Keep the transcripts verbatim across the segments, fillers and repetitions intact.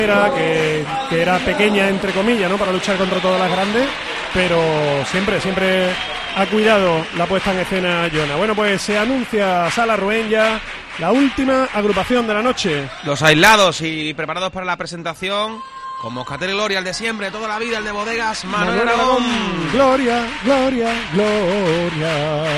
Era que, que era pequeña, entre comillas, ¿no? Para luchar contra todas las grandes, pero siempre, siempre ha cuidado la puesta en escena Jonah. Bueno, pues se anuncia Sala Ruén ya, la última agrupación de la noche. Los aislados y preparados para la presentación, con Moscatel y Gloria, el de siempre, toda la vida, el de Bodegas Manuel, Manuel Aragón. Aragón. Gloria, gloria, gloria.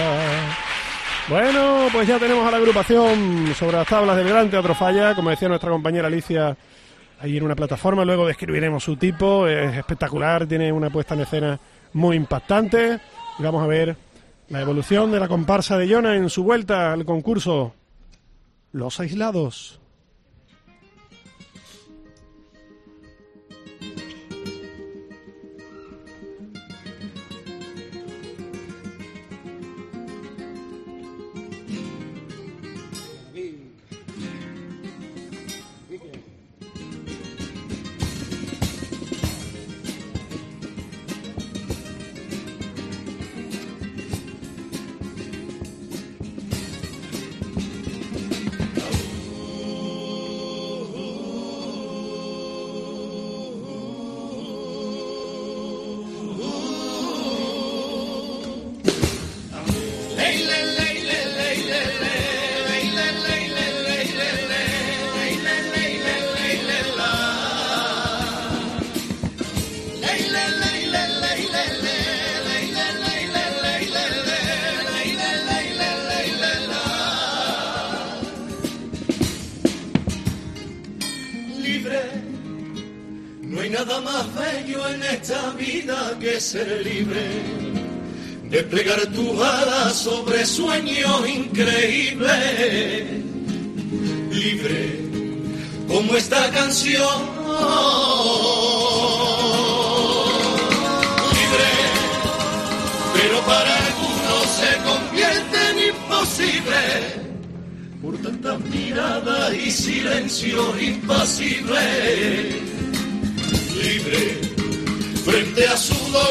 Bueno, pues ya tenemos a la agrupación sobre las tablas del Gran Teatro Falla, como decía nuestra compañera Alicia, ahí en una plataforma. Luego describiremos su tipo, es espectacular, tiene una puesta en escena muy impactante. Y vamos a ver la evolución de la comparsa de Jonah en su vuelta al concurso Los Aislados. Nada más bello en esta vida que ser libre, desplegar tus alas sobre sueños increíbles, libre como esta canción, libre, pero para algunos se convierte en imposible por tantas miradas y silencios impasibles. Libre frente a su dolor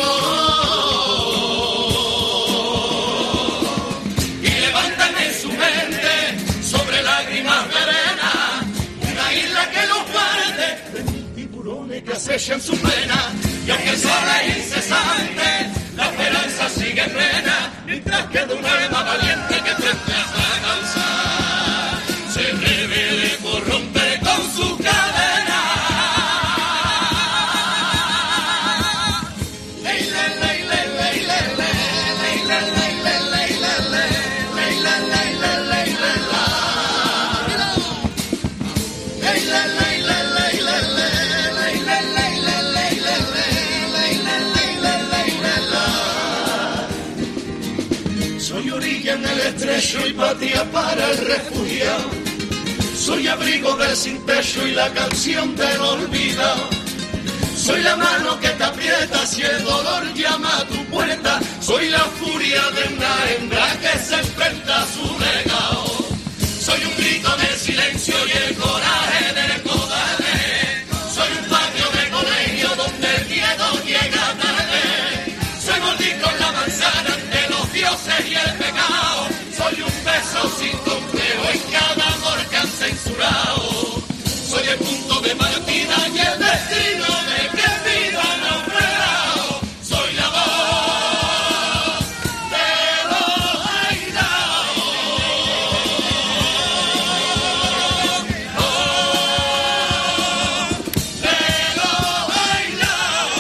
y levantan en su mente sobre lágrimas de arena una isla que los guarde de mil tiburones que acechan su pena. Y aunque el sol es incesante, la esperanza sigue plena mientras queda un alma valiente que frente a esta causa se revele por romper con su cadena. Estrecho y patria para el refugiado, soy abrigo del sin techo y la canción del olvidado, soy la mano que te aprieta si el dolor llama a tu puerta, soy la furia de una hembra que se enfrenta a su legado, soy un grito del silencio y el coraje del cobarde, soy un patio de colegio donde el miedo llega tarde, soy mordisco en la manzana ante los dioses y el pecado, soy un beso sin complejo en cada amor que han censurado, soy el punto de partida y el destino de que viva naufragado, soy la voz de los aislados, oh, de los aislados.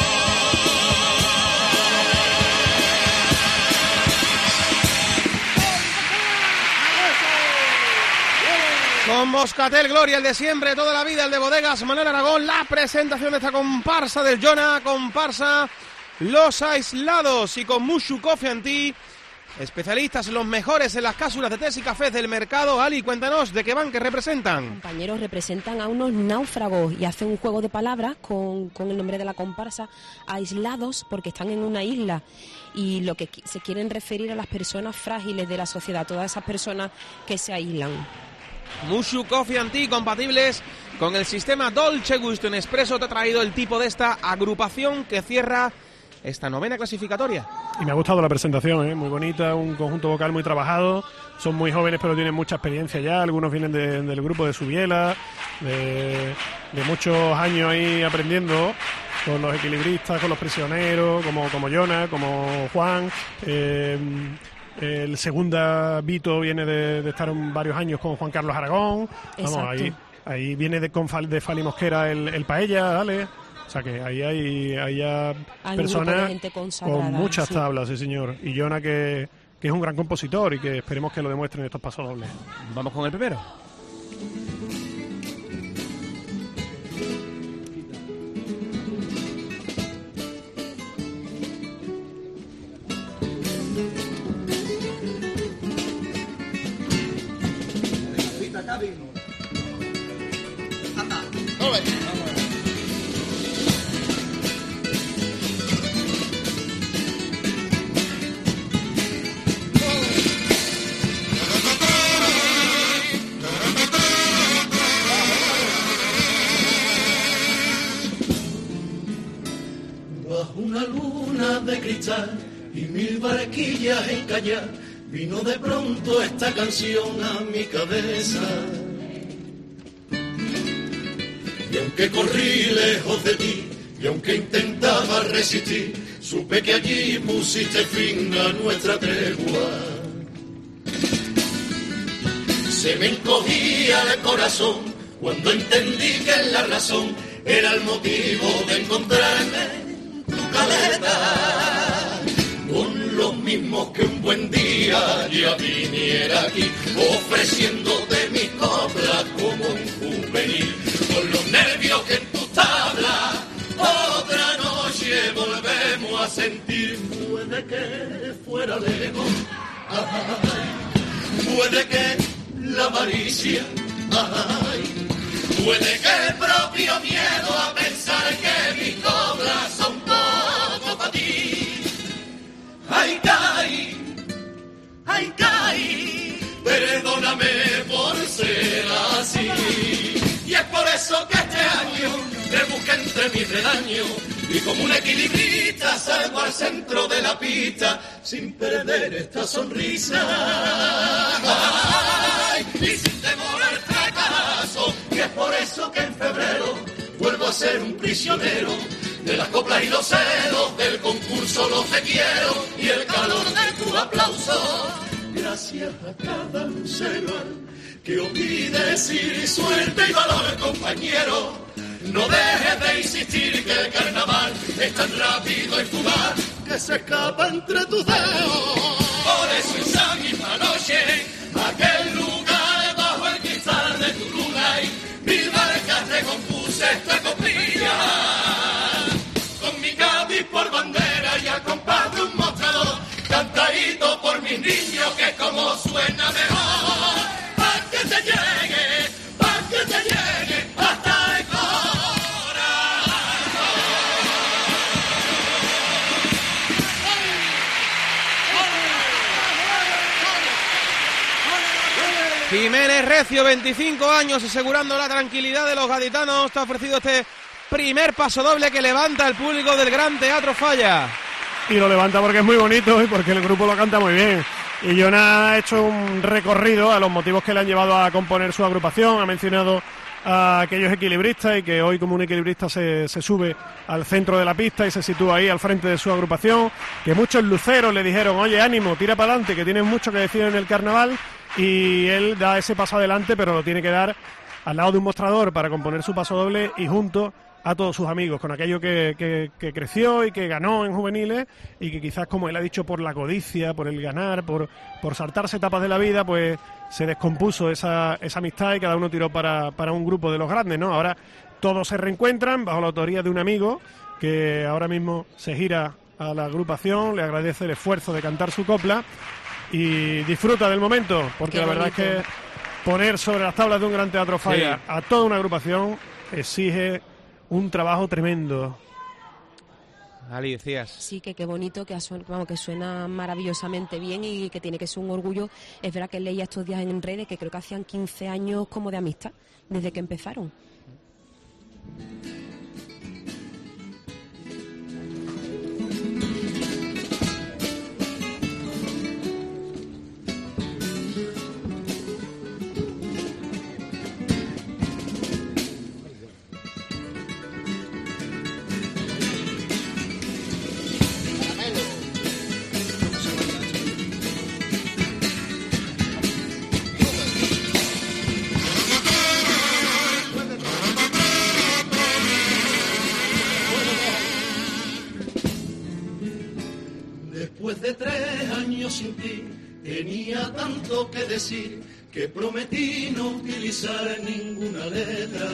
Con Moscatel, Gloria, el de siempre, toda la vida, el de Bodegas Manuel Aragón, la presentación de esta comparsa del Jonah, comparsa Los Aislados, y con Mushu Coffee and Tea, especialistas, los mejores en las cápsulas de tés y cafés del mercado. Ali, cuéntanos, ¿de qué van, qué representan? Compañeros, representan a unos náufragos y hacen un juego de palabras con, con el nombre de la comparsa, aislados, porque están en una isla, y lo que se quieren referir a las personas frágiles de la sociedad, todas esas personas que se aíslan. Mushu Coffee and Tea, compatibles con el sistema Dolce Gusto en Expreso, te ha traído el tipo de esta agrupación que cierra esta novena clasificatoria. Y me ha gustado la presentación, ¿eh? Muy bonita, un conjunto vocal muy trabajado, son muy jóvenes pero tienen mucha experiencia ya, algunos vienen de, del grupo de Subiela, de, de muchos años ahí aprendiendo con los equilibristas, con los prisioneros, como, como Jonah, como Juan. Eh, el segunda Vito viene de, de estar varios años con Juan Carlos Aragón. Vamos, ahí, ahí viene de, con, de Fali Mosquera el, el Paella, ¿vale? O sea que ahí hay, hay ya hay personas con muchas sí. tablas, sí señor. Y Jonah que, que es un gran compositor y que esperemos que lo demuestre en estos pasodobles. Vamos con el primero. Bajo una luna de cristal y mil barquillas en callar, vino de pronto esta canción a mi cabeza. Y aunque corrí lejos de ti, y aunque intentaba resistir, supe que allí pusiste fin a nuestra tregua. Se me encogía el corazón cuando entendí que la razón era el motivo de encontrarme en tu caleta. Con los mismos que un buen día ya viniera aquí, ofreciéndote mis coplas como un juvenil. Con los nervios que en tus tablas otra noche volvemos a sentir. Puede que fuera lejos, ay, puede que la avaricia, ay, puede que el propio miedo a pensar que mis cobras son poco para ti. Ay, caí, ay, caí, perdóname por ser así. Y es por eso que este año te busqué entre mi redaño y como un equilibrista salgo al centro de la pista sin perder esta sonrisa. Ay, y sin temor al fracaso, y es por eso que en febrero vuelvo a ser un prisionero de las coplas y los celos del concurso. Los te quiero y el calor de tu aplauso. Gracias a cada lucero que oí decir suerte y valor, compañero. No dejes de insistir que el carnaval es tan rápido y fugaz que se escapa entre tus dedos. Por eso esa misma noche, aquel lugar bajo el cristal de tu luna y mil barcas te compuse esta coplilla. Con mi Cádiz por bandera y al compás de un mostrador, cantadito por mis niños que como suena mejor. Pa' que te llegue, pa' que te llegue hasta el corazón. Jiménez Recio, veinticinco años, asegurando la tranquilidad de los gaditanos. Te ha ofrecido este primer paso doble que levanta el público del Gran Teatro Falla. Y lo levanta porque es muy bonito y porque el grupo lo canta muy bien. Y Jonah ha hecho un recorrido a los motivos que le han llevado a componer su agrupación. Ha mencionado a aquellos equilibristas y que hoy como un equilibrista se, se sube al centro de la pista y se sitúa ahí al frente de su agrupación. Que muchos luceros le dijeron, oye, ánimo, tira para adelante, que tienes mucho que decir en el carnaval. Y él da ese paso adelante, pero lo tiene que dar al lado de un mostrador para componer su paso doble y junto a todos sus amigos, con aquello que, que, que creció y que ganó en juveniles y que quizás, como él ha dicho, por la codicia, por el ganar, por, por saltarse etapas de la vida, pues se descompuso esa, esa amistad y cada uno tiró para, para un grupo de los grandes, ¿no? Ahora todos se reencuentran bajo la autoría de un amigo que ahora mismo se gira a la agrupación, le agradece el esfuerzo de cantar su copla y disfruta del momento, porque la verdad es que poner sobre las tablas de un Gran Teatro Falla sí. a toda una agrupación exige un trabajo tremendo. Ali, decías. Sí, que qué bonito, que, suena, vamos, que suena maravillosamente bien y que tiene que ser un orgullo. Es verdad que leía estos días en redes que creo que hacían quince años como de amistad, desde que empezaron. sin ti tenía tanto que decir que prometí no utilizar ninguna letra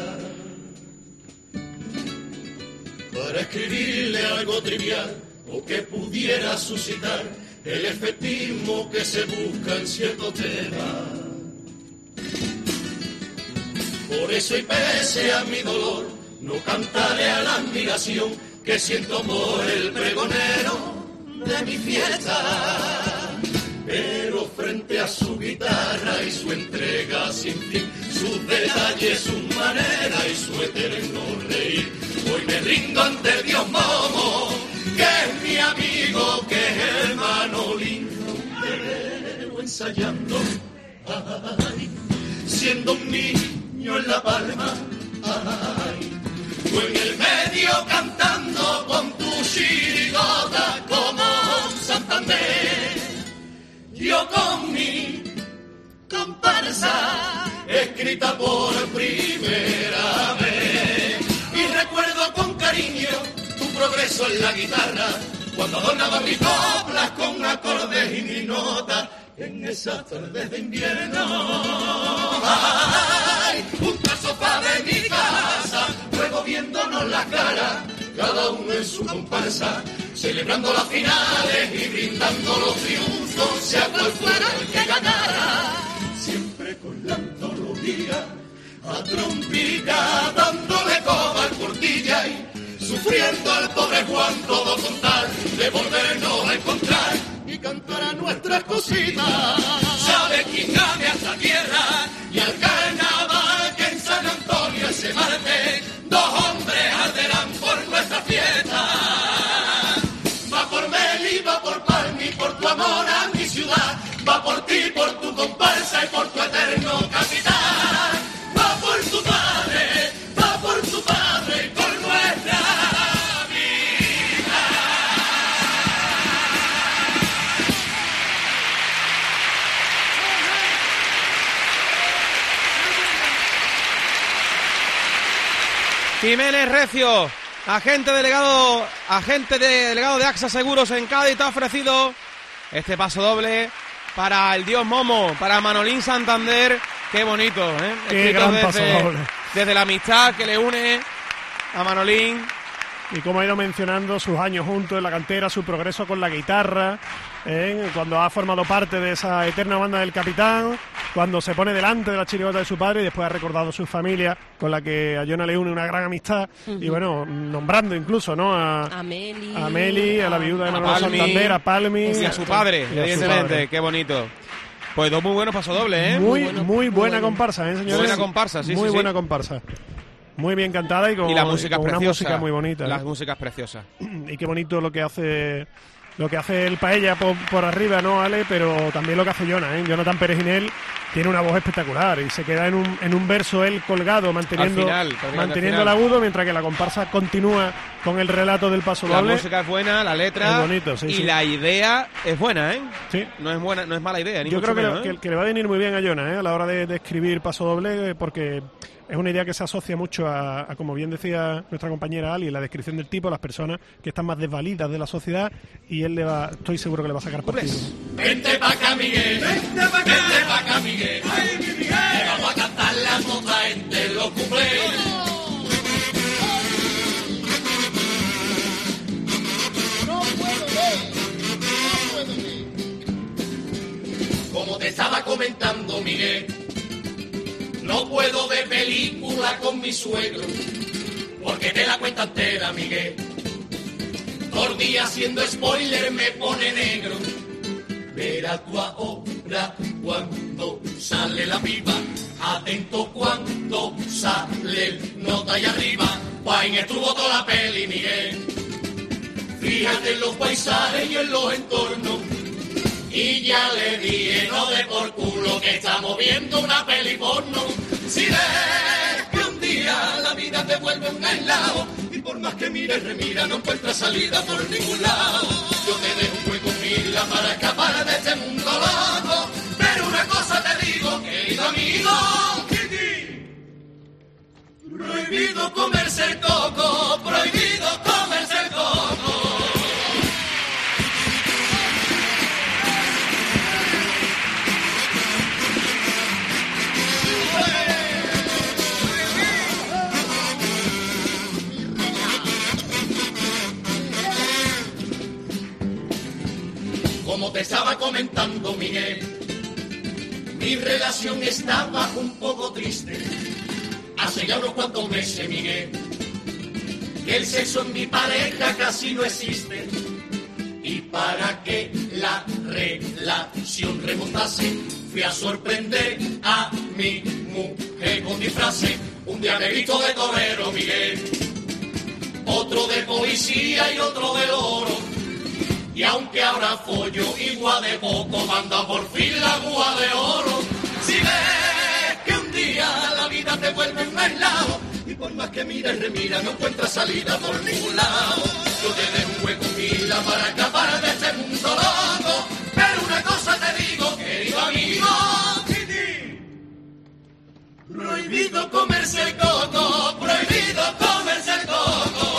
para escribirle algo trivial o que pudiera suscitar el efectismo que se busca en ciertos temas. Por eso y pese a mi dolor, no cantaré a la admiración que siento por el pregonero de mi fiesta. Pero frente a su guitarra y su entrega sin fin, sus detalles, su manera y su eterno reír, hoy me rindo ante Dios Momo, que es mi amigo, que es el Manolín, pero ensayando, ay, siendo un niño en La Palma, ay, tú en el medio cantando con tu chirigota como Santander, yo con mi comparsa escrita por primera vez, y recuerdo con cariño tu progreso en la guitarra, cuando adornaba mis coplas con acordes y mi nota en esas tardes de invierno. Ay, junto al sofá de mi casa, luego viéndonos las caras, cada uno en su comparsa, celebrando las finales y brindando los triunfos, sea cual fuera el que ganara, siempre con la antología a trompica, dándole coba al Portilla y sufriendo al pobre Juan, todo con tal de volvernos a encontrar y cantar a nuestras cositas. Sabe quién gane a esta tierra y al carnaval que en San Antonio ese martes dos hombres arderán por nuestra fiesta. Va por Meli, va por Palmi, por tu amor a mi ciudad, va por ti, por tu comparsa y por tu eterno capitán. Va por tu padre, va por tu padre y por nuestra vida. Jiménez Recio, agente delegado, agente de, delegado de AXA Seguros en Cádiz, te ha ofrecido este paso doble para el Dios Momo, para Manolín Santander. Qué bonito, ¿eh? Qué gran paso doble. Desde la amistad que le une a Manolín. Y como ha ido mencionando sus años juntos en la cantera, su progreso con la guitarra, ¿eh? Cuando ha formado parte de esa eterna banda del capitán, cuando se pone delante de la chirigota de su padre y después ha recordado su familia, con la que a Jonah le une una gran amistad, uh-huh. Y bueno, nombrando incluso, ¿no? A, a Meli, a, Meli, a la viuda de Manolo Palmi, Santander, a Palmi. Y a su padre, y a evidentemente, su padre. Qué bonito. Pues dos muy buenos pasodobles, ¿eh? Muy, Muy bueno, muy buena muy bueno. comparsa, ¿eh, señores? Buena comparsa, sí, Muy sí, buena sí. comparsa. Muy bien cantada y con, y la música con preciosa. una música muy bonita. Las ¿eh? músicas preciosas. Y qué bonito lo que hace lo que hace el Paella por, por arriba, ¿no, Ale? Pero también lo que hace Jonah, ¿eh? Jonathan Pérez Ginel tiene una voz espectacular y se queda en un, en un verso él colgado, manteniendo, final, manteniendo el final. agudo, mientras que la comparsa continúa con el relato del paso La doble. música es buena, la letra Es bonito, sí, y sí. la idea es buena, ¿eh? Sí. No es buena, no es mala idea, ni Yo mucho creo que, menos, le, ¿eh? que, que le va a venir muy bien a Jonah, ¿eh? A la hora de, de escribir paso doble, porque es una idea que se asocia mucho a, a, como bien decía nuestra compañera Ali, la descripción del tipo, las personas que están más desvalidas de la sociedad, y él le va, estoy seguro que le va a sacar partido. Vente pa' acá, Miguel, vente pa' acá, vente pa' acá, Miguel, ay, mi Miguel, que vamos a cantar la nota entre los cumpleaños. No puedo ver, no puedo ver. Como te estaba comentando, Miguel, no puedo ver película con mi suegro, porque te la cuenta entera, Miguel. Por día haciendo spoiler me pone negro. Verá tú ahora cuando sale la pipa, atento cuando sale el nota allá arriba. Pain estuvo toda la peli, Miguel. Fíjate en los paisajes y en los entornos. Y ya le dije, no de por culo, que estamos viendo una peli porno. Si ves que un día la vida te vuelve un aislado, y por más que mires, remira, no encuentras salida por ningún lado. Yo te dejo un hueco en mila para escapar de este mundo loco, pero una cosa te digo, querido amigo, prohibido comerse el coco, prohibido comerse el coco. Como te estaba comentando, Miguel, mi relación estaba un poco triste. Hace ya unos cuantos meses, Miguel, que el sexo en mi pareja casi no existe. Y para que la relación remontase, fui a sorprender a mi mujer con disfraces. Un día negrito de torero, Miguel, otro de poesía y otro de oro. Y aunque ahora follo igual de poco, manda por fin la gua de oro. Si ves que un día la vida te vuelve un aislado, y por más que mires y remira no encuentras salida por ningún lado, yo te dejo un hueco en fila para escapar de este mundo loco. Pero una cosa te digo, querido amigo, prohibido comerse el coco, prohibido comerse el coco.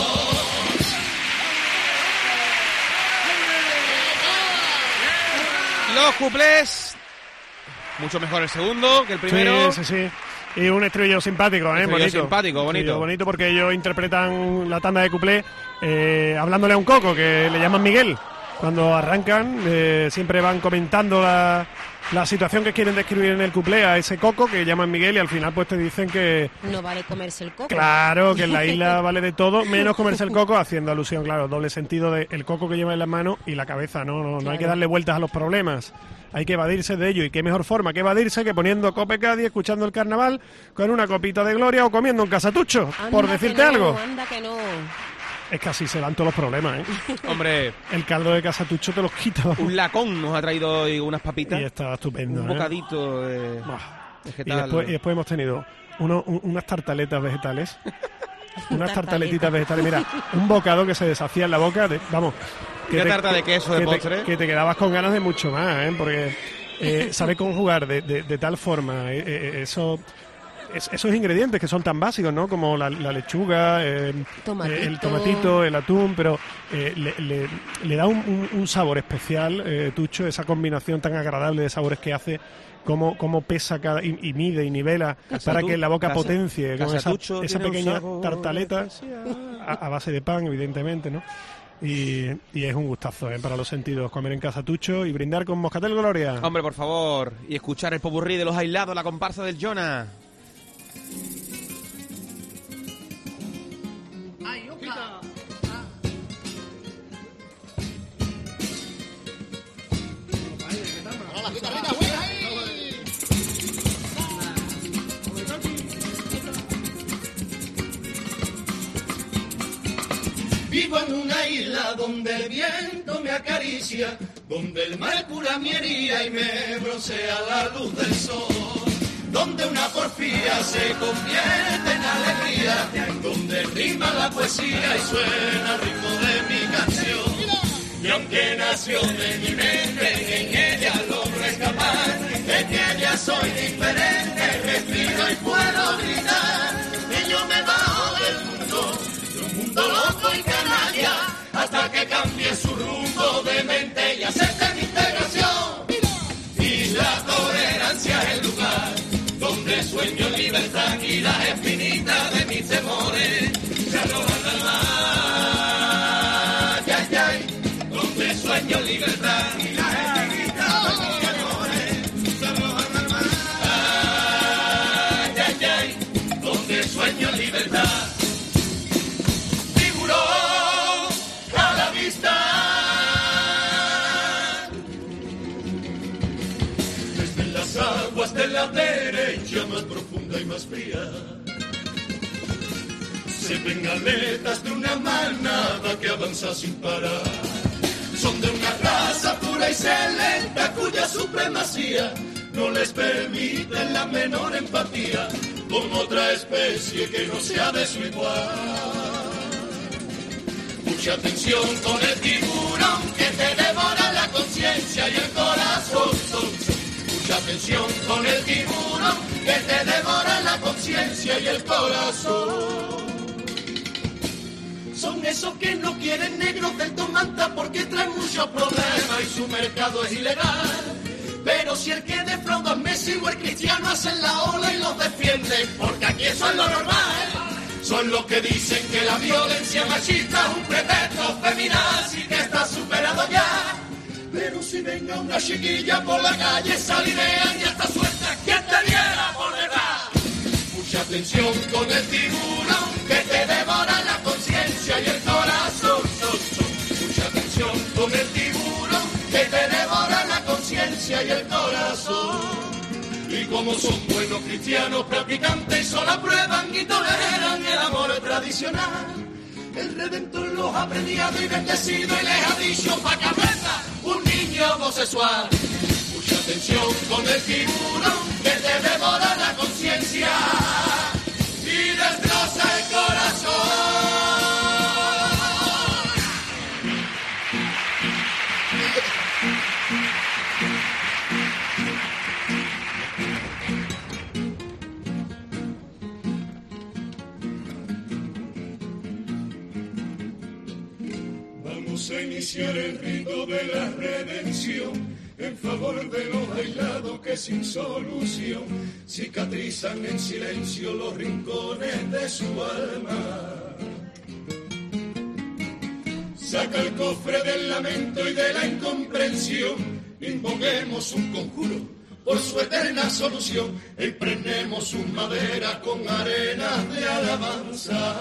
Los cuplés, mucho mejor el segundo que el primero. Sí, sí, sí. Y un estribillo simpático, ¿eh? Estribillo bonito. simpático, bonito. Estribillo bonito porque ellos interpretan la tanda de cuplé eh, hablándole a un coco que le llaman Miguel. Cuando arrancan, eh, siempre van comentando la, la situación que quieren describir en el cuplé a ese coco que llaman Miguel, y al final pues te dicen que... No vale comerse el coco. Claro, que en la isla vale de todo, menos comerse el coco, haciendo alusión, claro, doble sentido de el coco que lleva en las manos y la cabeza, no, no, no Claro. hay que darle vueltas a los problemas. Hay que evadirse de ello, y qué mejor forma que evadirse que poniendo Cope Cádiz, escuchando el carnaval, con una copita de gloria o comiendo un casatucho, Anda por que decirte no, algo. Anda que no. Es que así se dan todos los problemas, ¿eh? Hombre, El caldo de casatucho te los quita. un lacón nos ha traído hoy unas papitas. Y está estupendo, Un ¿eh? bocadito de Buah. Y vegetal. después, y después hemos tenido uno- un- unas tartaletas vegetales. Unas Tartaleta. tartaletitas vegetales. Mira, un bocado que se deshacía en la boca. De, vamos. Una tarta de queso de que postre. Te, que te quedabas con ganas de mucho más, ¿eh? Porque eh, sabe conjugar de, de, de tal forma eh, eh, eso... Es, esos ingredientes que son tan básicos, ¿no? Como la, la lechuga, eh, Tomatito. eh, el tomatito, el atún, pero eh, le, le- le da un, un- un sabor especial, eh, Tucho, esa combinación tan agradable de sabores que hace, cómo, cómo pesa cada y, y mide y nivela Casatu- para que la boca casa- potencie con esa, Casatucho esa tiene un pequeña sabor tartaleta especial. a, a base de pan, evidentemente, ¿no? Y, y es un gustazo, ¿eh? Para los sentidos comer en casa Tucho y brindar con Moscatel Gloria. Hombre, por favor. Y escuchar el popurrí de los aislados, la comparsa del Jonah. Vivo en una isla donde el viento me acaricia, donde el mar cura mi herida y me broncea la luz del sol, donde una porfía se convierte en alegría, donde rima la poesía y suena el ritmo de mi canción. Y aunque nació de mi mente, en ella logro escapar, en ella soy diferente, respiro y puedo gritar, y yo me bajo del mundo, de un mundo loco y canalla, hasta que cambie su rumbo de mente y acepte mi integración. Y la tolerancia es el lugar donde sueño en libertad y las espinitas de mis temores se arrojan al mar. Ay, ay, ay, donde sueño en libertad y las espinitas de mis temores se arrojan al mar. Ay, ay, ay, donde sueño en libertad. Tiburón a la vista. Desde las aguas de la derecha más profunda y más fría se ven aletas de una manada que avanza sin parar. Son de una raza pura y selenta cuya supremacía no les permite la menor empatía con otra especie que no sea de su igual. Mucha atención con el tiburón que te devora la conciencia y el corazón. Mucha atención con el tiburón que te devora la conciencia y el corazón. Son esos que no quieren negros del Tomanta porque traen muchos problemas y su mercado es ilegal. Pero si el que defrauda es Messi o el Cristiano hacen la ola y los defienden, porque aquí eso es lo normal. Son los que dicen que la violencia machista es un pretexto feminazi que está superado ya. Pero si ven venga una chiquilla por la calle, salinean y hasta suelta quien te viera por detrás. Mucha atención con el tiburón que te devora la conciencia y el corazón. Son, son. Mucha atención con el tiburón que te devora la conciencia y el corazón. Y como son buenos cristianos practicantes, solo aprueban y toleran el amor tradicional. El Redentor los ha premiado y bendecido y les ha dicho pa' que aprenda un niño homosexual. Mucha atención con el tiburón que te devora la conciencia y destroza el corazón. Vamos a iniciar el rito de la redención en favor de los aislados que sin solución cicatrizan en silencio los rincones de su alma. Saca el cofre del lamento y de la incomprensión, invoquemos un conjuro por su eterna solución, e impregnemos sus maderas con arenas de alabanza.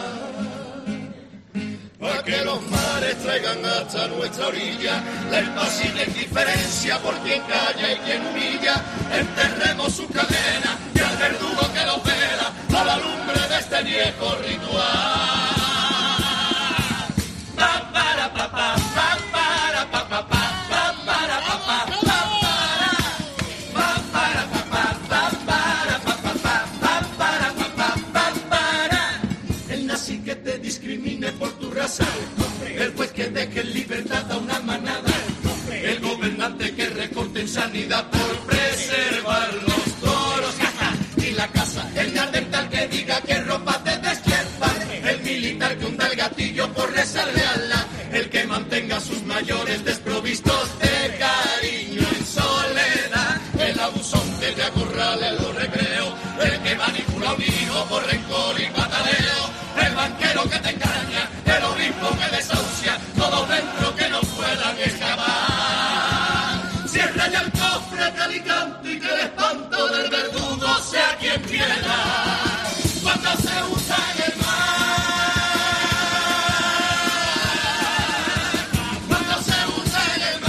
Pa' que los mares traigan hasta nuestra orilla la impasible indiferencia por quien calla y quien humilla. Enterremos su cadena y al verdugo que los vela a la lumbre de este viejo ritual. Pa para pa pa pa para pa pa pa pa para pa pa pa para pa para pa pa pa para pa pa pa pa para pa pa pa para. El nazi que te discrimine por tu raza, el juez que deje en libertad a una manada, el gobernante que recorte en sanidad por preservar los toros y la casa, el neandertal que diga que ropa te despierta, el militar que hunda el gatillo por rezarle a Allah, el que mantenga a sus mayores desprovistos de cariño en soledad, el abusón que te acorrala en los recreos, el que manipula a un hijo por rencor y pataleo, el banquero que te engaña, el obispo que desahucia, todos dentro que no puedan escapar. Cierra ya el cofre que alicante y que el espanto del verdugo sea quien quiera. Cuando se usa en el mar, cuando se usa en el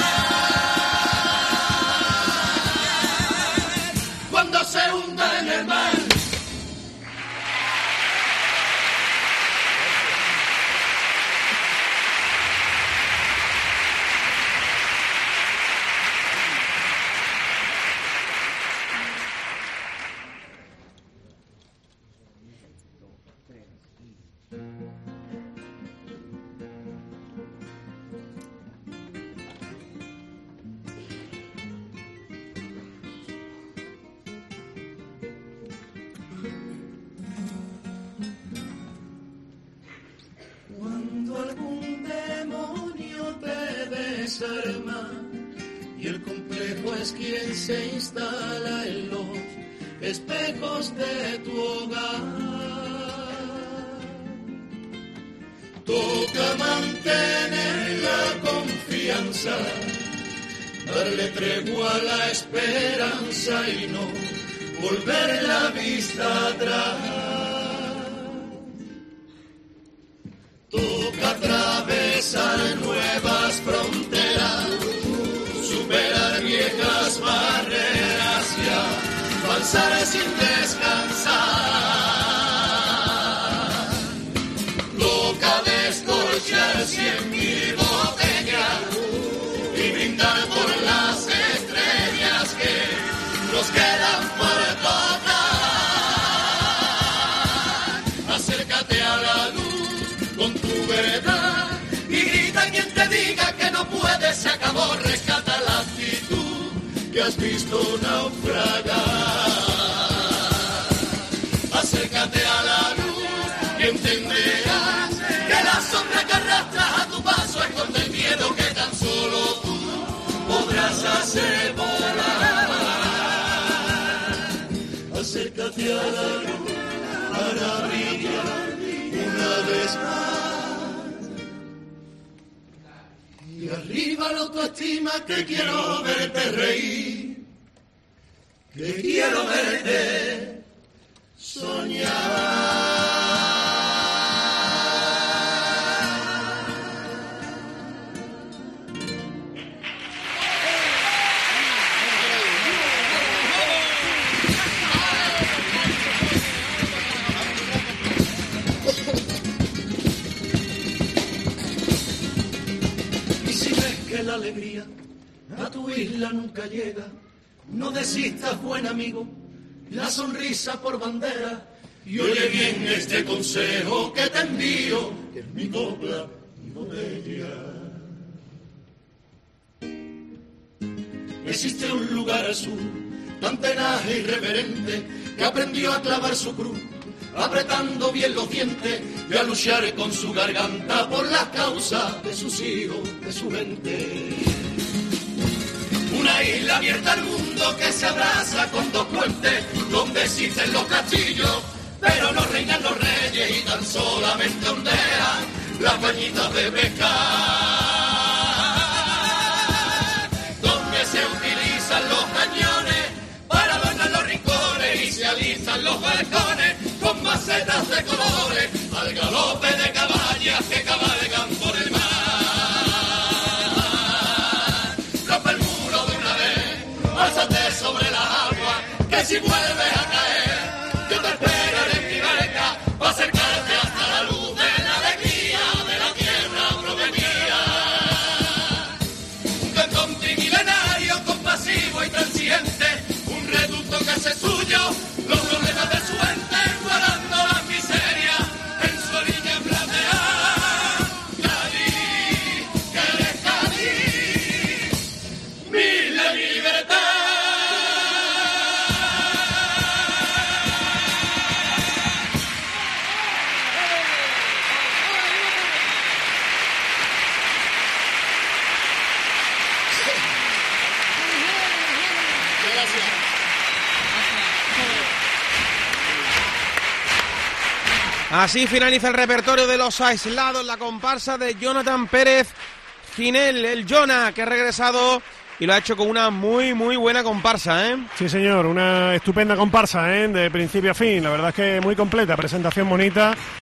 mar, cuando se hunda en el mar. Cuando algún demonio te desarma y el complejo es quien se instala en los espejos de tu hogar, toca mantener la confianza, darle tregua a la esperanza y no volver la vista atrás. Toca atravesar nuevas fronteras, superar viejas barreras y avanzar sin descansar. Toca descorchar cien mil botellas y brindar por las estrellas que nos quedan por tocar. Acércate a la luz con tu verdad y grita quien te diga que no puedes, se acabó, rescata la actitud que has visto naufragar. Acércate a la luz y entenderás que la sombra que arrastras a tu paso esconde el miedo que tan solo tú podrás hacer volar. Acércate a la luz para brillar una vez más y al arriba la autoestima, que quiero verte reír, que quiero verte soñar. La alegría a tu isla nunca llega, no desistas, buen amigo, la sonrisa por bandera, y oye bien este consejo que te envío, que es mi copla y botella. Existe un lugar al sur, tan tenaz e irreverente, que aprendió a clavar su cruz, apretando bien los dientes y a luchar con su garganta por las causas de sus hijos, de su gente. Una isla abierta al mundo que se abraza con dos puentes, donde existen los castillos, pero no reinan los reyes y tan solamente ondean las bañitas de pescar, donde se utilizan los cañones para adornar los rincones y se alistan los balcones con macetas de colores, al galope de caballas que cabalgan por el mar. Rompe el muro de una vez, álzate sobre las aguas, que si vuelves a caer, yo te esperaré en mi barca, para acercarte hasta la luz de la alegría de la tierra prometida. Un cantón trimilenario, compasivo y transigente, un reducto que hace suyo los problemas de su ente, guardando la miseria en su orilla plateada. Cádiz, que eres Cádiz, mil de libertad. Gracias. Así finaliza el repertorio de Los Aislados, la comparsa de Jonathan Pérez Ginel, el Jonah, que ha regresado y lo ha hecho con una muy, muy buena comparsa, ¿eh? Sí, señor, una estupenda comparsa, ¿eh? De principio a fin, la verdad es que muy completa, presentación bonita.